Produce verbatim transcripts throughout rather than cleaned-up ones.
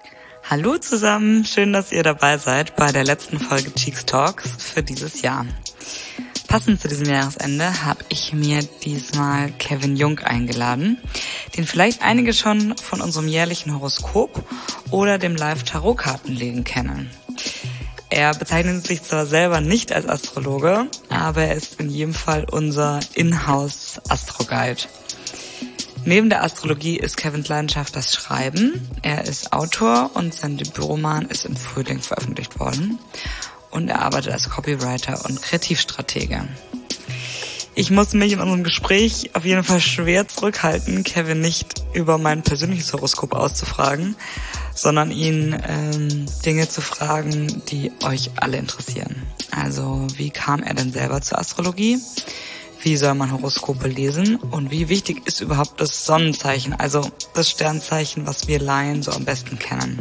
Hallo zusammen, schön, dass ihr dabei seid bei der letzten Folge Cheeks Talks für dieses Jahr. Passend zu diesem Jahresende habe ich mir diesmal Kevin Jung eingeladen, den vielleicht einige schon von unserem jährlichen Horoskop oder dem Live-Tarot-Kartenlegen kennen. Er bezeichnet sich zwar selber nicht als Astrologe, aber er ist in jedem Fall unser Inhouse-Astro-Guide. Neben der Astrologie ist Kevins Leidenschaft das Schreiben. Er ist Autor und sein Debütroman ist im Frühling veröffentlicht worden. Und er arbeitet als Copywriter und Kreativstratege. Ich muss mich in unserem Gespräch auf jeden Fall schwer zurückhalten, Kevin nicht über mein persönliches Horoskop auszufragen, sondern ihn ähm, Dinge zu fragen, die euch alle interessieren. Also, wie kam er denn selber zur Astrologie? Wie soll man Horoskope lesen? Und wie wichtig ist überhaupt das Sonnenzeichen, also das Sternzeichen, was wir Laien so am besten kennen?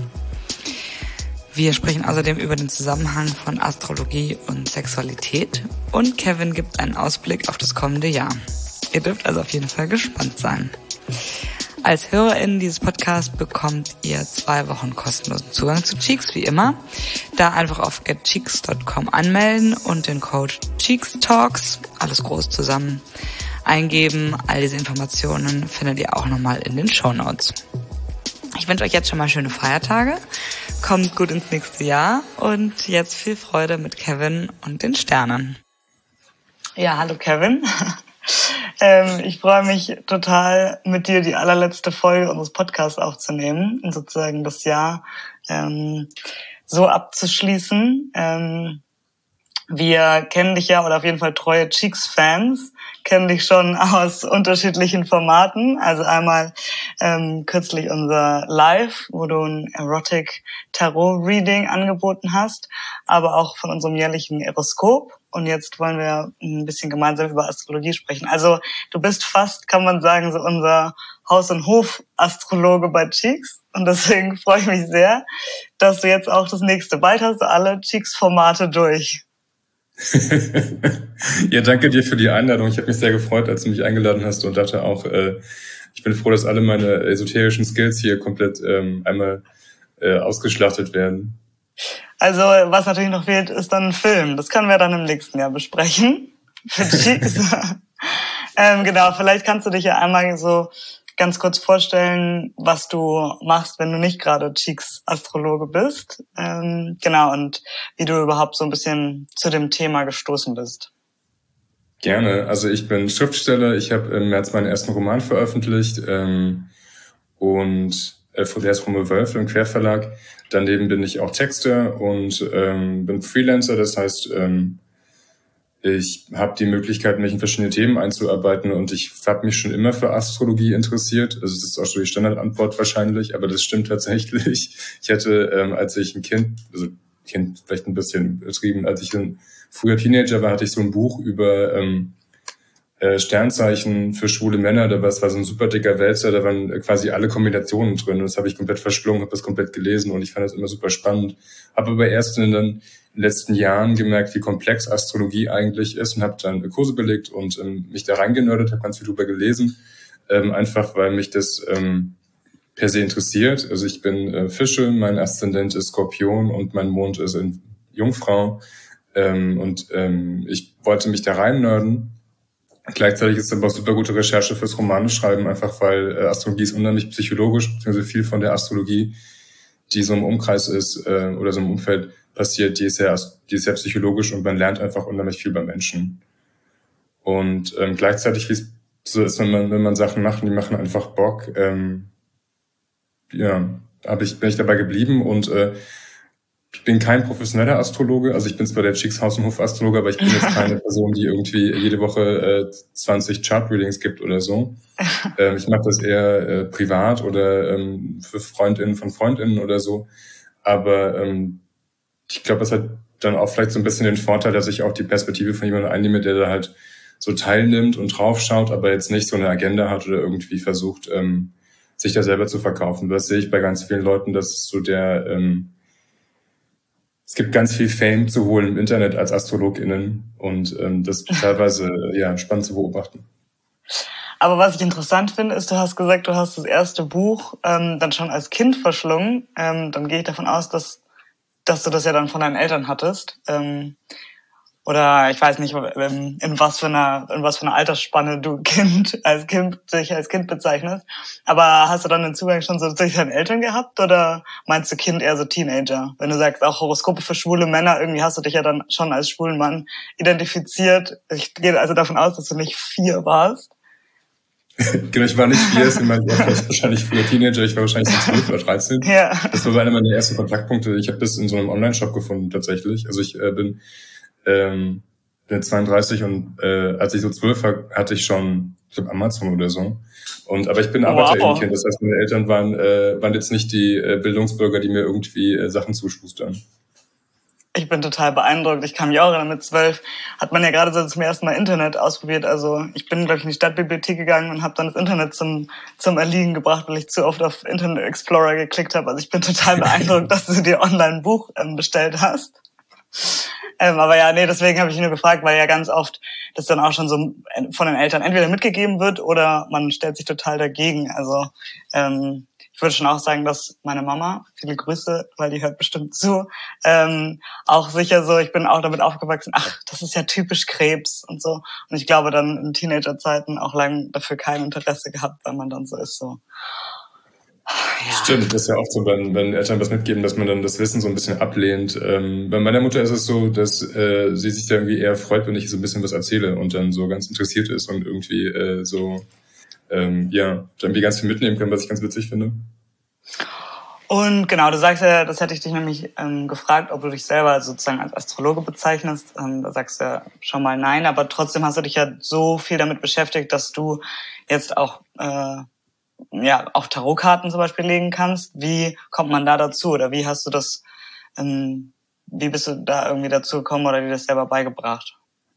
Wir sprechen außerdem über den Zusammenhang von Astrologie und Sexualität. Und Kevin gibt einen Ausblick auf das kommende Jahr. Ihr dürft also auf jeden Fall gespannt sein. Als HörerInnen dieses Podcasts bekommt ihr zwei Wochen kostenlosen Zugang zu Cheeks, wie immer. Da einfach auf get cheeks dot com anmelden und den Code CheeksTalks, alles groß zusammen, eingeben. All diese Informationen findet ihr auch nochmal in den Shownotes. Ich wünsche euch jetzt schon mal schöne Feiertage. Kommt gut ins nächste Jahr und jetzt viel Freude mit Kevin und den Sternen. Ja, hallo Kevin. ähm, ich freue mich total, mit dir die allerletzte Folge unseres Podcasts aufzunehmen und sozusagen das Jahr ähm, so abzuschließen. Ähm, wir kennen dich ja, oder auf jeden Fall treue Cheeks-Fans, kennen dich schon aus unterschiedlichen Formaten. Also einmal ähm, kürzlich unser Live, wo du ein Erotic Tarot Reading angeboten hast, aber auch von unserem jährlichen Horoskop. Und jetzt wollen wir ein bisschen gemeinsam über Astrologie sprechen. Also du bist fast, kann man sagen, so unser Haus- und Hof-Astrologe bei Cheeks. Und deswegen freue ich mich sehr, dass du jetzt auch das nächste. Bald hast du alle Cheeks-Formate durch. Ja, danke dir für die Einladung. Ich habe mich sehr gefreut, als du mich eingeladen hast und dachte auch, äh, ich bin froh, dass alle meine esoterischen Skills hier komplett ähm, einmal äh, ausgeschlachtet werden. Also was natürlich noch fehlt, ist dann ein Film. Das können wir dann im nächsten Jahr besprechen. Für Cheeks. ähm, genau, vielleicht kannst du dich ja einmal so ganz kurz vorstellen, was du machst, wenn du nicht gerade Cheeks-Astrologe bist. Ähm, genau, und wie du überhaupt so ein bisschen zu dem Thema gestoßen bist. Gerne. Also ich bin Schriftsteller. Ich habe im März meinen ersten Roman veröffentlicht ähm, und äh, der ist vom Wölfe im Querverlag. Daneben bin ich auch Texter und ähm, bin Freelancer. Das heißt, ähm, ich habe die Möglichkeit, mich in verschiedene Themen einzuarbeiten und ich habe mich schon immer für Astrologie interessiert. Also das ist auch schon die Standardantwort wahrscheinlich, aber das stimmt tatsächlich. Ich hatte, ähm, als ich ein Kind, also Kind vielleicht ein bisschen übertrieben, als ich ein früher Teenager war, hatte ich so ein Buch über ähm, äh, Sternzeichen für schwule Männer. Da war es war so ein super dicker Wälzer, da waren quasi alle Kombinationen drin. Und das habe ich komplett verschlungen, habe das komplett gelesen und ich fand das immer super spannend. Habe aber erst in den letzten Jahren gemerkt, wie komplex Astrologie eigentlich ist und habe dann Kurse belegt und ähm, mich da reingenördet, habe ganz viel drüber gelesen, ähm, einfach weil mich das ähm, per se interessiert. Also ich bin äh, Fische, mein Aszendent ist Skorpion und mein Mond ist in Jungfrau ähm, und ähm, ich wollte mich da reinnörden. Gleichzeitig ist es aber auch super gute Recherche fürs Romaneschreiben, einfach weil äh, Astrologie ist unheimlich psychologisch, beziehungsweise viel von der Astrologie, die so im Umkreis ist äh, oder so im Umfeld passiert, die ist sehr, die ist sehr psychologisch und man lernt einfach unheimlich viel beim Menschen. Und ähm, gleichzeitig, wie es so ist, wenn man, wenn man Sachen macht, die machen einfach Bock, ähm, ja, hab ich, bin ich dabei geblieben und äh, ich bin kein professioneller Astrologe, also ich bin zwar der Cheeks Haus- und Hof-Astrologe, aber ich bin jetzt keine Person, die irgendwie jede Woche äh, zwanzig Chart-Readings gibt oder so. Ähm, ich mache das eher äh, privat oder ähm, für FreundInnen von FreundInnen oder so. Aber ähm, ich glaube, das hat dann auch vielleicht so ein bisschen den Vorteil, dass ich auch die Perspektive von jemandem einnehme, der da halt so teilnimmt und draufschaut, aber jetzt nicht so eine Agenda hat oder irgendwie versucht, ähm, sich da selber zu verkaufen. Das sehe ich bei ganz vielen Leuten, dass so der ähm, es gibt ganz viel Fame zu holen im Internet als AstrologInnen und ähm, das ist teilweise ja spannend zu beobachten. Aber was ich interessant finde, ist, du hast gesagt, du hast das erste Buch ähm, dann schon als Kind verschlungen. Ähm, dann gehe ich davon aus, dass, dass du das ja dann von deinen Eltern hattest. Ähm, Oder ich weiß nicht, in was für einer, in was für einer Altersspanne du Kind, als Kind, dich als Kind bezeichnest. Aber hast du dann den Zugang schon so zu deinen Eltern gehabt? Oder meinst du Kind eher so Teenager? Wenn du sagst, auch Horoskope für schwule Männer, irgendwie hast du dich ja dann schon als schwulen Mann identifiziert. Ich gehe also davon aus, dass du nicht vier warst. Genau, ich war nicht vier, ich war wahrscheinlich früher Teenager, ich war wahrscheinlich so zwölf oder dreizehn. Ja. Das war einer meiner ersten Kontaktpunkte. Ich habe das in so einem Online-Shop gefunden, tatsächlich. Also ich äh, bin Ähm, bin zweiunddreißig und äh, als ich so zwölf war, hatte ich schon, ich glaube, Amazon oder so. Und aber ich bin Arbeiterkind, wow. Das heißt, meine Eltern waren äh, waren jetzt nicht die äh, Bildungsbürger, die mir irgendwie äh, Sachen zuschustern. Ich bin total beeindruckt. Ich kam mich auch erinnern, mit zwölf hat man ja gerade so zum ersten Mal Internet ausprobiert. Also ich bin, glaube ich, in die Stadtbibliothek gegangen und habe dann das Internet zum zum Erliegen gebracht, weil ich zu oft auf Internet Explorer geklickt habe. Also ich bin total beeindruckt, dass du dir online ein Buch ähm, bestellt hast. Ähm, aber ja, nee, deswegen habe ich nur gefragt, weil ja ganz oft das dann auch schon so von den Eltern entweder mitgegeben wird oder man stellt sich total dagegen. Also ähm, ich würde schon auch sagen, dass meine Mama, viele Grüße, weil die hört bestimmt zu, ähm, auch sicher so, ich bin auch damit aufgewachsen, ach, das ist ja typisch Krebs und so. Und ich glaube dann in Teenagerzeiten auch lange dafür kein Interesse gehabt, weil man dann so ist, so. Ja. Stimmt, das ist ja oft so, wenn, wenn Eltern was mitgeben, dass man dann das Wissen so ein bisschen ablehnt. Ähm, bei meiner Mutter ist es so, dass äh, sie sich da irgendwie eher freut, wenn ich so ein bisschen was erzähle und dann so ganz interessiert ist und irgendwie äh, so, ähm, ja, irgendwie ganz viel mitnehmen kann, was ich ganz witzig finde. Und genau, du sagst ja, das hätte ich dich nämlich ähm, gefragt, ob du dich selber sozusagen als Astrologe bezeichnest. Ähm, da sagst du ja schon mal nein, aber trotzdem hast du dich ja so viel damit beschäftigt, dass du jetzt auch äh, ja auch Tarotkarten zum Beispiel legen kannst. Wie kommt man da dazu oder wie hast du das, ähm, wie bist du da irgendwie dazu gekommen oder dir das selber beigebracht?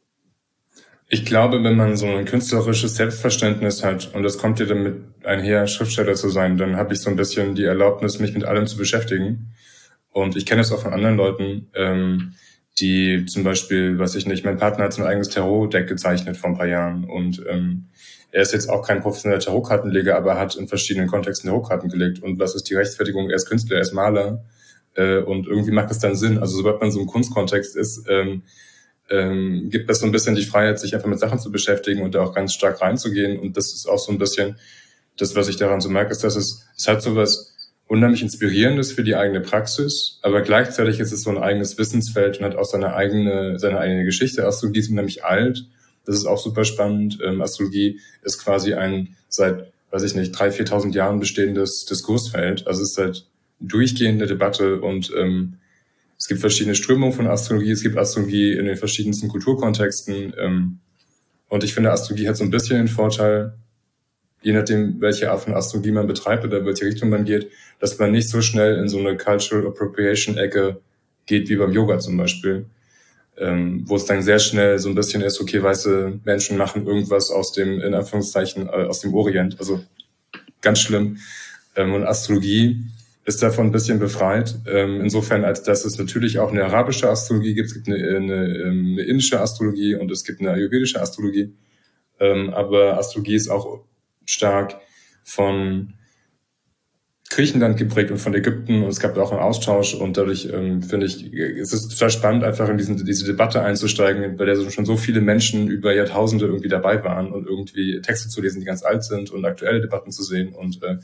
Ich glaube, wenn man so ein künstlerisches Selbstverständnis hat und das kommt dir damit einher, Schriftsteller zu sein, dann habe ich so ein bisschen die Erlaubnis, mich mit allem zu beschäftigen. Und ich kenne es auch von anderen Leuten, ähm, die zum Beispiel, weiß ich nicht, mein Partner hat so ein eigenes Tarot-Deck gezeichnet vor ein paar Jahren und ähm, er ist jetzt auch kein professioneller Tarotkartenleger, aber hat in verschiedenen Kontexten Tarotkarten gelegt. Und was ist die Rechtfertigung? Er ist Künstler, er ist Maler äh, und irgendwie macht es dann Sinn. Also sobald man so im Kunstkontext ist, ähm, ähm, gibt es so ein bisschen die Freiheit, sich einfach mit Sachen zu beschäftigen und da auch ganz stark reinzugehen. Und das ist auch so ein bisschen das, was ich daran so merke, ist, dass es, es hat so was unheimlich Inspirierendes für die eigene Praxis, aber gleichzeitig ist es so ein eigenes Wissensfeld und hat auch seine eigene, seine eigene Geschichte. Astrologie ist unheimlich alt. Das ist auch super spannend. Ähm, Astrologie ist quasi ein seit, weiß ich nicht, dreitausend, viertausend Jahren bestehendes Diskursfeld. Also es ist halt durchgehende Debatte und ähm, es gibt verschiedene Strömungen von Astrologie. Es gibt Astrologie in den verschiedensten Kulturkontexten. Ähm, und ich finde, Astrologie hat so ein bisschen den Vorteil, je nachdem, welche Art von Astrologie man betreibt oder welche Richtung man geht, dass man nicht so schnell in so eine Cultural Appropriation-Ecke geht wie beim Yoga zum Beispiel. Ähm, wo es dann sehr schnell so ein bisschen ist, okay, weiße Menschen machen irgendwas aus dem, in Anführungszeichen, äh, aus dem Orient, also ganz schlimm. Ähm, und Astrologie ist davon ein bisschen befreit, ähm, insofern, als dass es natürlich auch eine arabische Astrologie gibt, es gibt eine, eine, eine indische Astrologie und es gibt eine ayurvedische Astrologie, ähm, aber Astrologie ist auch stark von Griechenland geprägt und von Ägypten und es gab auch einen Austausch und dadurch ähm, finde ich, es ist total spannend, einfach in diesen, diese Debatte einzusteigen, bei der schon so viele Menschen über Jahrtausende irgendwie dabei waren und irgendwie Texte zu lesen, die ganz alt sind und aktuelle Debatten zu sehen und äh,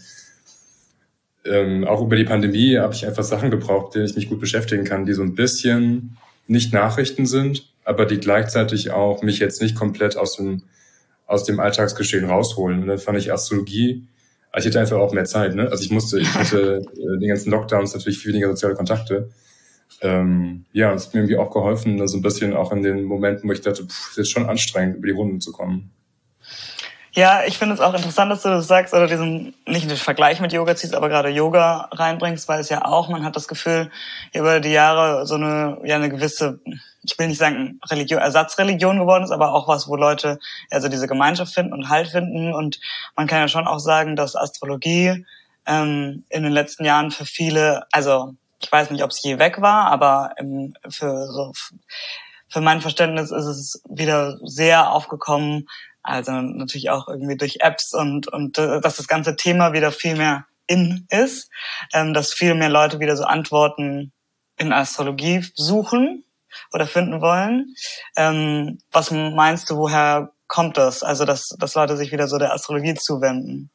ähm, auch über die Pandemie habe ich einfach Sachen gebraucht, denen ich mich gut beschäftigen kann, die so ein bisschen nicht Nachrichten sind, aber die gleichzeitig auch mich jetzt nicht komplett aus dem aus dem Alltagsgeschehen rausholen. Und dann fand ich Astrologie, ich hatte einfach auch mehr Zeit, ne? Also ich musste, ich hatte äh, den ganzen Lockdowns natürlich viel weniger soziale Kontakte. Ähm, ja, es hat mir irgendwie auch geholfen, so ein bisschen auch in den Momenten, wo ich dachte, pff, das ist schon anstrengend, über die Runden zu kommen. Ja, ich finde es auch interessant, dass du das sagst, oder diesen, nicht den Vergleich mit Yoga ziehst, aber gerade Yoga reinbringst, weil es ja auch, man hat das Gefühl, über die Jahre so eine, ja, eine gewisse, ich will nicht sagen Religion, Ersatzreligion geworden ist, aber auch was, wo Leute also diese Gemeinschaft finden und Halt finden. Und man kann ja schon auch sagen, dass Astrologie ähm, in den letzten Jahren für viele, also ich weiß nicht, ob es je weg war, aber ähm, für so für mein Verständnis ist es wieder sehr aufgekommen, Also natürlich auch irgendwie durch Apps und und dass das ganze Thema wieder viel mehr in ist, ähm, dass viel mehr Leute wieder so Antworten in Astrologie suchen oder finden wollen. Ähm, was meinst du, woher kommt das? Also dass dass Leute sich wieder so der Astrologie zuwenden?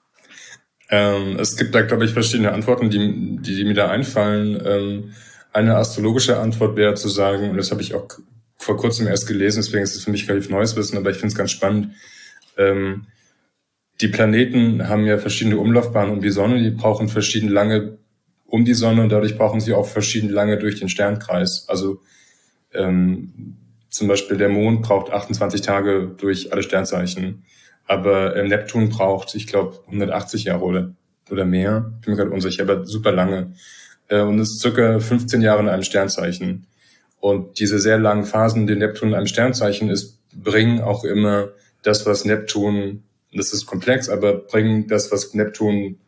Ähm, es gibt da, glaube ich, verschiedene Antworten, die, die, die mir da einfallen. Ähm, eine astrologische Antwort wäre zu sagen, und das habe ich auch vor kurzem erst gelesen, deswegen ist es für mich relativ neues Wissen, aber ich finde es ganz spannend. Ähm, die Planeten haben ja verschiedene Umlaufbahnen um die Sonne, die brauchen verschieden lange um die Sonne und dadurch brauchen sie auch verschieden lange durch den Sternkreis. Also ähm, zum Beispiel der Mond braucht achtundzwanzig Tage durch alle Sternzeichen. Aber äh, Neptun braucht, ich glaube, hundertachtzig Jahre oder oder mehr. Ich bin mir gerade unsicher, aber super lange. Äh, und ist circa fünfzehn Jahre in einem Sternzeichen. Und diese sehr langen Phasen, die Neptun in einem Sternzeichen ist, bringen auch immer das, was Neptun, das ist komplex, aber bringen das, was Neptun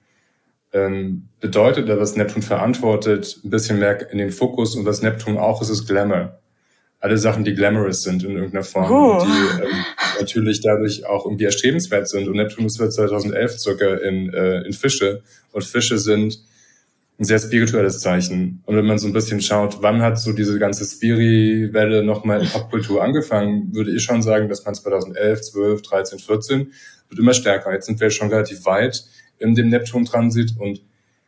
ähm, bedeutet oder was Neptun verantwortet, ein bisschen mehr in den Fokus. Und was Neptun auch ist, ist Glamour. Alle Sachen, die glamorous sind in irgendeiner Form, oh. die ähm, natürlich dadurch auch irgendwie erstrebenswert sind. Und Neptun ist seit zweitausendelf circa in, äh, in Fische. Und Fische sind ein sehr spirituelles Zeichen. Und wenn man so ein bisschen schaut, wann hat so diese ganze Spiri-Welle nochmal in Popkultur angefangen, würde ich schon sagen, dass man zweitausendelf, zwölf, dreizehn, vierzehn wird immer stärker. Jetzt sind wir schon relativ weit in dem Neptun-Transit. Und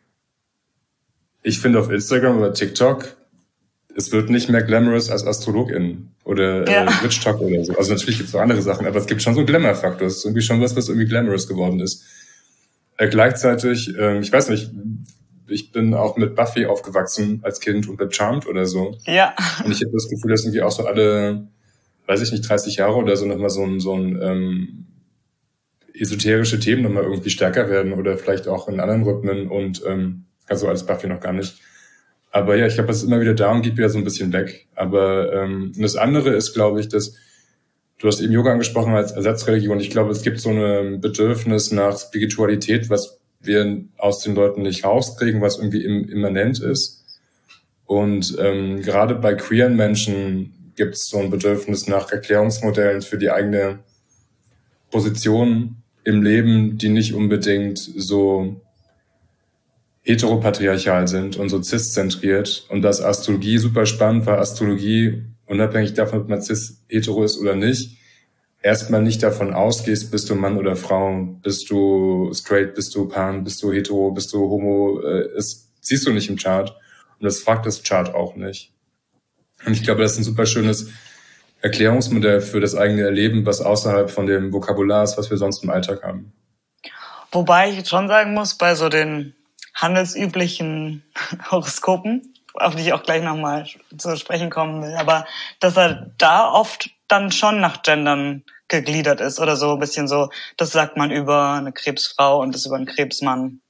ich finde auf Instagram oder TikTok, es wird nicht mehr glamorous als Astrologin oder ja. äh, Witch Talk oder so. Also natürlich gibt es auch andere Sachen, aber es gibt schon so einen Glamour-Faktor. Es ist irgendwie schon was, was irgendwie glamorous geworden ist. Äh, gleichzeitig, äh, ich weiß nicht, ich bin auch mit Buffy aufgewachsen als Kind und mit Charmed oder so. Ja. Und ich habe das Gefühl, dass irgendwie auch so alle, weiß ich nicht, dreißig Jahre oder so nochmal so ein, so ein ähm, esoterische Themen nochmal irgendwie stärker werden oder vielleicht auch in anderen Rhythmen und ähm, also als Buffy noch gar nicht. Aber ja, ich glaube, es ist immer wieder da und geht wieder so ein bisschen weg. Aber ähm, das andere ist, glaube ich, dass du hast eben Yoga angesprochen als Ersatzreligion. Ich glaube, es gibt so ein Bedürfnis nach Spiritualität, was wir aus den Leuten nicht rauskriegen, was irgendwie im, immanent ist. Und ähm, gerade bei queeren Menschen gibt es so ein Bedürfnis nach Erklärungsmodellen für die eigene Position im Leben, die nicht unbedingt so heteropatriarchal sind und so cis-zentriert. Und das Astrologie super spannend, weil Astrologie, unabhängig davon, ob man cis-hetero ist oder nicht, erstmal nicht davon ausgehst, bist du Mann oder Frau, bist du straight, bist du pan, bist du hetero, bist du homo, äh, ist, siehst du nicht im Chart. Und das fragt das Chart auch nicht. Und ich glaube, das ist ein super schönes Erklärungsmodell für das eigene Erleben, was außerhalb von dem Vokabular ist, was wir sonst im Alltag haben. Wobei ich jetzt schon sagen muss, bei so den handelsüblichen Horoskopen, auf die ich auch gleich nochmal zu sprechen kommen will, aber dass er da oft dann schon nach Gendern gegliedert ist oder so ein bisschen so, das sagt man über eine Krebsfrau und das über einen Krebsmann.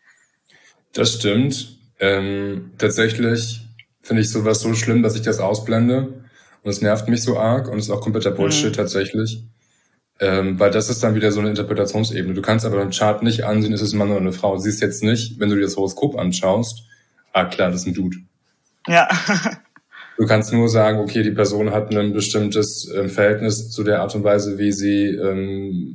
Das stimmt. Ähm, tatsächlich finde ich sowas so schlimm, dass ich das ausblende und es nervt mich so arg und es ist auch kompletter Bullshit mhm. tatsächlich. Ähm, weil das ist dann wieder so eine Interpretationsebene. Du kannst aber im Chart nicht ansehen, ist es ein Mann oder eine Frau. Du siehst jetzt nicht, wenn du dir das Horoskop anschaust, ah klar, das ist ein Dude. Ja. Du kannst nur sagen, okay, die Person hat ein bestimmtes ähm, Verhältnis zu der Art und Weise, wie sie ähm,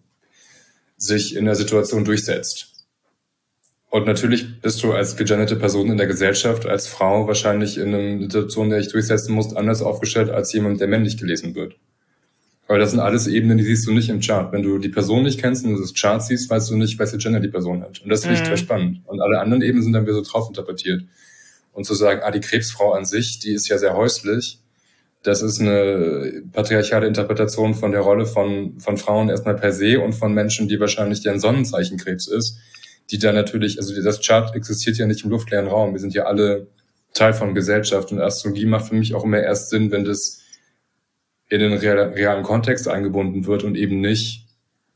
sich in der Situation durchsetzt. Und natürlich bist du als gegenderte Person in der Gesellschaft, als Frau wahrscheinlich in einer Situation, in der dich durchsetzen musst, anders aufgestellt als jemand, der männlich gelesen wird. Aber das sind alles Ebenen, die siehst du nicht im Chart. Wenn du die Person nicht kennst und du das Chart siehst, weißt du nicht, welche Gender die Person hat. Und das finde ich mhm. total spannend. Und alle anderen Ebenen sind dann wieder so drauf interpretiert. Und zu sagen, ah, die Krebsfrau an sich, die ist ja sehr häuslich, das ist eine patriarchale Interpretation von der Rolle von von Frauen erstmal per se und von Menschen, die wahrscheinlich deren Sonnenzeichen Krebs ist, die da natürlich, also das Chart existiert ja nicht im luftleeren Raum. Wir sind ja alle Teil von Gesellschaft und Astrologie macht für mich auch immer erst Sinn, wenn das in den realen Kontext eingebunden wird und eben nicht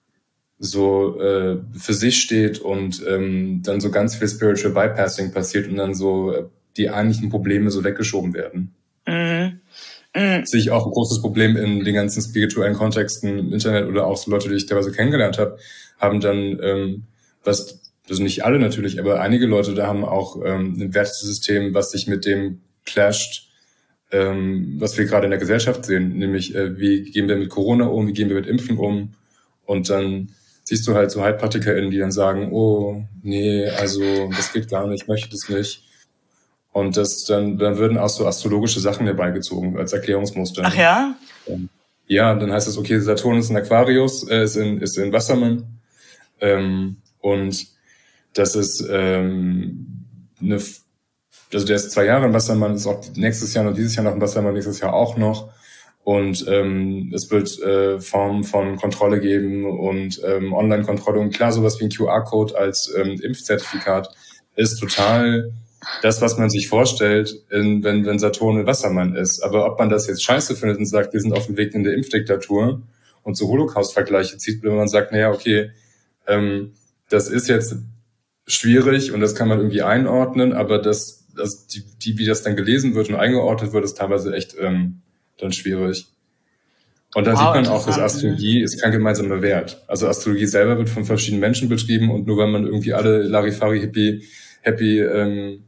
so äh, für sich steht und ähm, dann so ganz viel Spiritual Bypassing passiert und dann so äh, die eigentlichen Probleme so weggeschoben werden. Mhm. Mhm. Sehe ich auch ein großes Problem in den ganzen spirituellen Kontexten im Internet oder auch so Leute, die ich teilweise kennengelernt habe, haben dann, ähm, was, also nicht alle natürlich, aber einige Leute da haben auch ähm, ein Wertesystem, was sich mit dem clasht, ähm, was wir gerade in der Gesellschaft sehen, nämlich äh, wie gehen wir mit Corona um, wie gehen wir mit Impfen um. Und dann siehst du halt so HeilpraktikerInnen, die dann sagen, oh, nee, also das geht gar nicht, ich möchte das nicht. Und das dann, dann würden auch so astrologische Sachen herbeigezogen als Erklärungsmuster. Ach ja? Ja, dann heißt es, okay, Saturn ist in Aquarius, äh, ist in, ist in Wassermann. Ähm, und das ist ähm, eine, also der ist zwei Jahre in Wassermann, ist auch nächstes Jahr noch, dieses Jahr noch in Wassermann, nächstes Jahr auch noch. Und ähm, es wird äh, Formen von Kontrolle geben und ähm, Online-Kontrolle. Und klar, sowas wie ein Q R-Code als ähm, Impfzertifikat ist total das, was man sich vorstellt, in, wenn, wenn Saturn in Wassermann ist. Aber ob man das jetzt scheiße findet und sagt, wir sind auf dem Weg in der Impfdiktatur und so Holocaust-Vergleiche zieht, wenn man sagt, naja, okay, ähm, das ist jetzt schwierig und das kann man irgendwie einordnen, aber das, das die, die, wie das dann gelesen wird und eingeordnet wird, ist teilweise echt ähm, dann schwierig. Und dann wow, sieht man auch, dass Astrologie ist kein gemeinsamer Wert. Also Astrologie selber wird von verschiedenen Menschen betrieben und nur wenn man irgendwie alle Larifari Hippie happy ähm,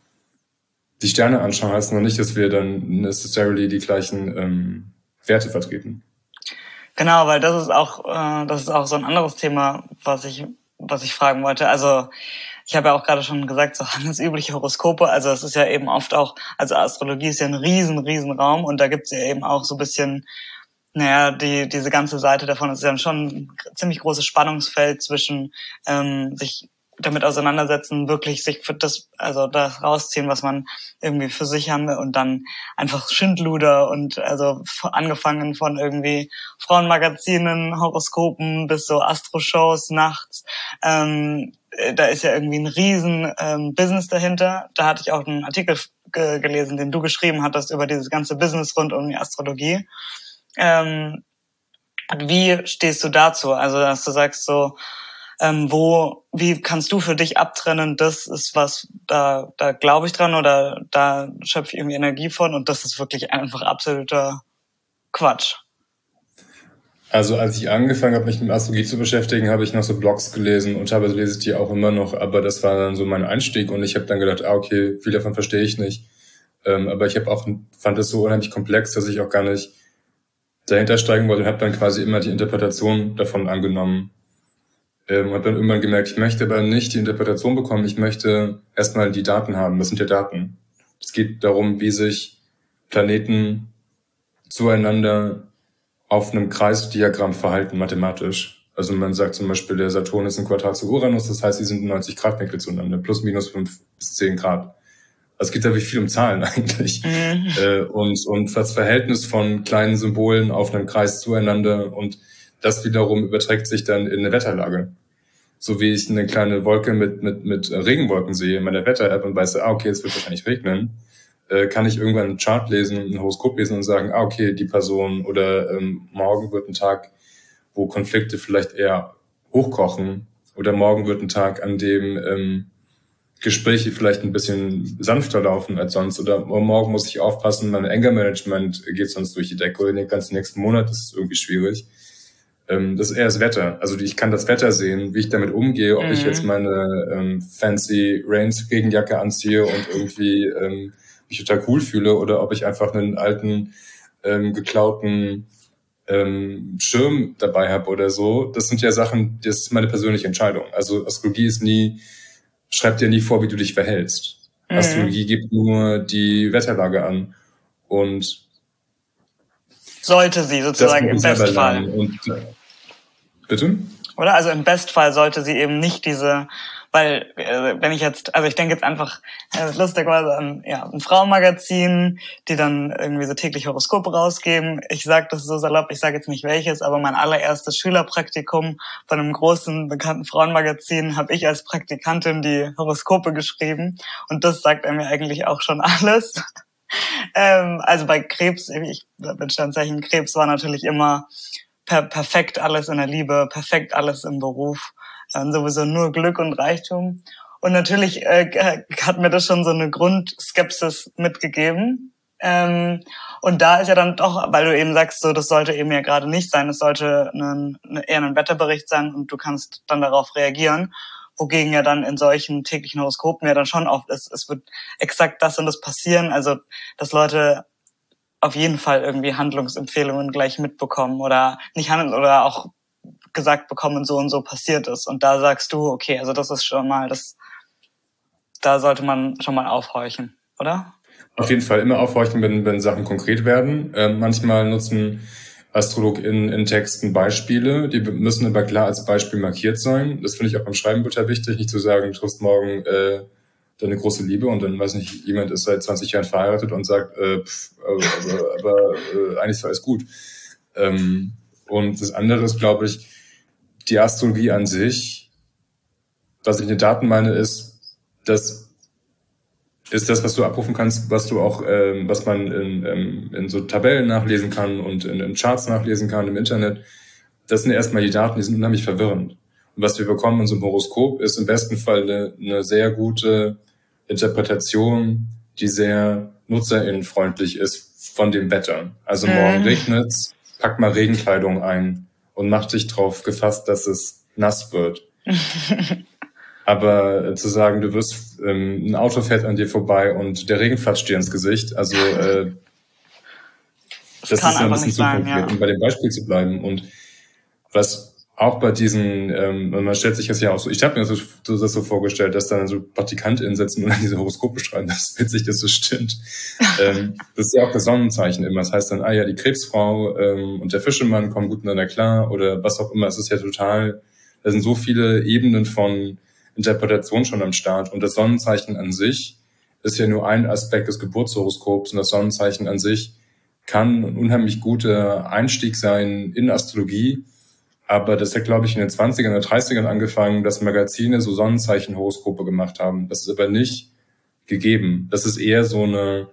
die Sterne anschauen, heißt noch nicht, dass wir dann necessarily die gleichen ähm, Werte vertreten. Genau, weil das ist auch äh, das ist auch so ein anderes Thema, was ich was ich fragen wollte. Also ich habe ja auch gerade schon gesagt, so handelsübliche Horoskope, also es ist ja eben oft auch, also Astrologie ist ja ein riesen, riesen Raum und da gibt's ja eben auch so ein bisschen, naja, die diese ganze Seite davon ist ja schon ein ziemlich großes Spannungsfeld zwischen ähm, sich damit auseinandersetzen, wirklich sich für das, also das rausziehen, was man irgendwie für sich haben will und dann einfach Schindluder und also angefangen von irgendwie Frauenmagazinen, Horoskopen bis so Astro-Shows nachts. Ähm, da ist ja irgendwie ein riesen ähm, Business dahinter. Da hatte ich auch einen Artikel ge- gelesen, den du geschrieben hattest über dieses ganze Business rund um die Astrologie. Ähm, wie stehst du dazu? Also, dass du sagst so, Ähm, wo, wie kannst du für dich abtrennen, das ist was, da, da glaube ich dran oder da schöpfe ich irgendwie Energie von und das ist wirklich einfach absoluter Quatsch. Also als ich angefangen habe, mich mit Astrologie zu beschäftigen, habe ich noch so Blogs gelesen und teilweise lese ich die auch immer noch, aber das war dann so mein Einstieg und ich habe dann gedacht, ah okay, viel davon verstehe ich nicht. Ähm, aber ich habe auch fand es so unheimlich komplex, dass ich auch gar nicht dahinter steigen wollte und habe dann quasi immer die Interpretation davon angenommen. Ähm, habe dann irgendwann gemerkt, ich möchte aber nicht die Interpretation bekommen, ich möchte erstmal die Daten haben. Das sind ja Daten. Es geht darum, wie sich Planeten zueinander auf einem Kreisdiagramm verhalten, mathematisch. Also man sagt zum Beispiel, der Saturn ist ein Quadrat zu Uranus, das heißt, die sind neunzig Grad Winkel zueinander, plus minus fünf bis zehn Grad. Also es geht da wirklich viel um Zahlen eigentlich. Mhm. Äh, und, und das Verhältnis von kleinen Symbolen auf einem Kreis zueinander und das wiederum überträgt sich dann in eine Wetterlage. So wie ich eine kleine Wolke mit mit mit Regenwolken sehe in meiner Wetter-App und weiß, ah, okay, es wird wahrscheinlich regnen, äh, kann ich irgendwann einen Chart lesen, ein Horoskop lesen und sagen, ah, okay, die Person oder ähm, morgen wird ein Tag, wo Konflikte vielleicht eher hochkochen oder morgen wird ein Tag, an dem ähm, Gespräche vielleicht ein bisschen sanfter laufen als sonst oder morgen muss ich aufpassen, mein Anger-Management geht sonst durch die Decke oder den ganzen nächsten Monat ist es irgendwie schwierig. Das ist eher das Wetter. Also ich kann das Wetter sehen, wie ich damit umgehe, ob mhm. ich jetzt meine ähm, fancy Rains-Regenjacke anziehe und irgendwie ähm, mich total cool fühle oder ob ich einfach einen alten, ähm, geklauten ähm, Schirm dabei habe oder so. Das sind ja Sachen, das ist meine persönliche Entscheidung. Also Astrologie ist nie, schreibt dir nie vor, wie du dich verhältst. Mhm. Astrologie gibt nur die Wetterlage an und sollte sie sozusagen im Bestfall. Und, bitte? Oder? Also im Bestfall sollte sie eben nicht diese, weil äh, wenn ich jetzt, also ich denke jetzt einfach äh, lustigerweise an ja, ein Frauenmagazin, die dann irgendwie so täglich Horoskope rausgeben. Ich sage das so salopp, ich sage jetzt nicht welches, aber mein allererstes Schülerpraktikum von einem großen, bekannten Frauenmagazin habe ich als Praktikantin die Horoskope geschrieben und das sagt mir eigentlich auch schon alles. Ähm, also bei Krebs, ich bin Sternzeichen Krebs, war natürlich immer per- perfekt alles in der Liebe, perfekt alles im Beruf, ähm, sowieso nur Glück und Reichtum. Und natürlich äh, hat mir das schon so eine Grundskepsis mitgegeben. Ähm, und da ist ja dann doch, weil du eben sagst, so das sollte eben ja gerade nicht sein, es sollte ein, eher ein Wetterbericht sein und du kannst dann darauf reagieren. Wogegen ja dann in solchen täglichen Horoskopen ja dann schon oft ist, es wird exakt das und das passieren, also dass Leute auf jeden Fall irgendwie Handlungsempfehlungen gleich mitbekommen oder nicht handeln oder auch gesagt bekommen, so und so passiert ist. Und da sagst du, okay, also das ist schon mal, das, da sollte man schon mal aufhorchen, oder? Auf jeden Fall immer aufhorchen, wenn, wenn Sachen konkret werden. Ähm, manchmal nutzen AstrologInnen in Texten Beispiele, die müssen aber klar als Beispiel markiert sein. Das finde ich auch beim Schreiben total wichtig, nicht zu sagen, du triffst morgen äh, deine große Liebe und dann, weiß nicht, jemand ist seit zwanzig Jahren verheiratet und sagt, äh, pff, aber, aber äh, eigentlich ist alles gut. Ähm, und das andere ist, glaube ich, die Astrologie an sich, was ich in den Daten meine, ist, dass ist das, was du abrufen kannst, was du auch, ähm, was man in, in, in so Tabellen nachlesen kann und in, in Charts nachlesen kann im Internet. Das sind erstmal die Daten, die sind unheimlich verwirrend. Und was wir bekommen in so einem Horoskop, ist im besten Fall eine, eine sehr gute Interpretation, die sehr nutzerinnenfreundlich ist von dem Wetter. Also morgen mhm. regnet's, pack mal Regenkleidung ein und mach dich drauf gefasst, dass es nass wird. Aber äh, zu sagen, du wirst, ähm, ein Auto fährt an dir vorbei und der Regen flatscht dir ins Gesicht, also äh, das, das ist ein bisschen zu konkret, ja. Um bei dem Beispiel zu bleiben. Und was auch bei diesen, ähm, man stellt sich das ja auch so, ich habe mir das so, das so vorgestellt, dass dann so PraktikantInnen sitzen und dann diese Horoskope schreiben, das ist witzig, dass das stimmt. ähm, das ist ja auch das Sonnenzeichen immer, das heißt dann, ah ja, die Krebsfrau ähm, und der Fischemann kommen gut miteinander klar oder was auch immer, es ist ja total, da sind so viele Ebenen von Interpretation schon am Start. Und das Sonnenzeichen an sich ist ja nur ein Aspekt des Geburtshoroskops und das Sonnenzeichen an sich kann ein unheimlich guter Einstieg sein in Astrologie. Aber das hat, glaube ich, in den zwanzigern oder dreißigern angefangen, dass Magazine so Sonnenzeichenhoroskope gemacht haben. Das ist aber nicht gegeben. Das ist eher so eine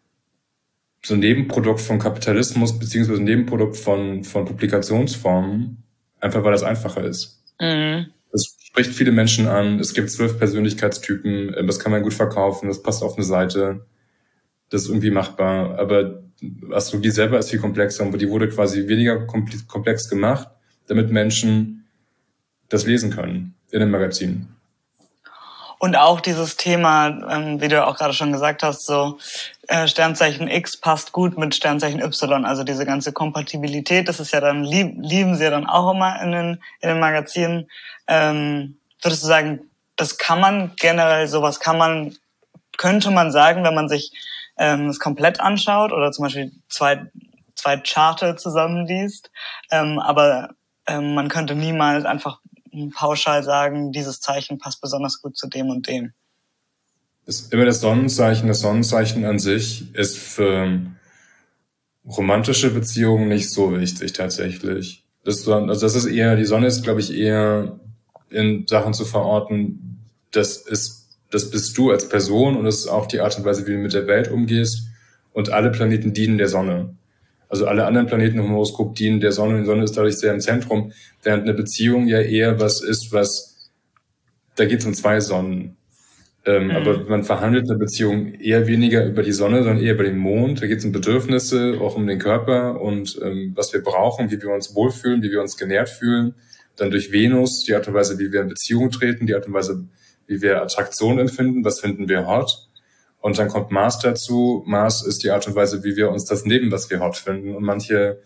so ein Nebenprodukt von Kapitalismus beziehungsweise ein Nebenprodukt von von Publikationsformen, einfach weil das einfacher ist. Mhm. Das spricht viele Menschen an. Es gibt zwölf Persönlichkeitstypen. Das kann man gut verkaufen. Das passt auf eine Seite. Das ist irgendwie machbar. Aber Astrologie selber ist viel komplexer. Und die wurde quasi weniger komplex gemacht, damit Menschen das lesen können in den Magazinen. Und auch dieses Thema, ähm, wie du auch gerade schon gesagt hast, so äh, Sternzeichen X passt gut mit Sternzeichen Y. Also diese ganze Kompatibilität, das ist ja dann, lieb, lieben sie ja dann auch immer in den, in den Magazinen. Ähm, würdest du sagen, das kann man generell, sowas kann man, könnte man sagen, wenn man sich ähm, das komplett anschaut oder zum Beispiel zwei, zwei Charte zusammenliest, ähm, aber ähm, man könnte niemals einfach pauschal sagen, dieses Zeichen passt besonders gut zu dem und dem. Das ist immer das Sonnenzeichen. Das Sonnenzeichen an sich ist für romantische Beziehungen nicht so wichtig tatsächlich. Das, also das ist eher, die Sonne ist, glaube ich, eher in Sachen zu verorten, das ist, das bist du als Person und das ist auch die Art und Weise, wie du mit der Welt umgehst und alle Planeten dienen der Sonne. Also alle anderen Planeten im Horoskop dienen der Sonne und die Sonne ist dadurch sehr im Zentrum, während eine Beziehung ja eher was ist, was, da geht es um zwei Sonnen. Ähm, mhm. Aber man verhandelt eine Beziehung eher weniger über die Sonne, sondern eher über den Mond. Da geht es um Bedürfnisse, auch um den Körper und ähm, was wir brauchen, wie wir uns wohlfühlen, wie wir uns genährt fühlen. Dann durch Venus, die Art und Weise, wie wir in Beziehung treten, die Art und Weise, wie wir Attraktion empfinden, was finden wir hot. Und dann kommt Mars dazu. Mars ist die Art und Weise, wie wir uns das nehmen, was wir hot finden. Und manche,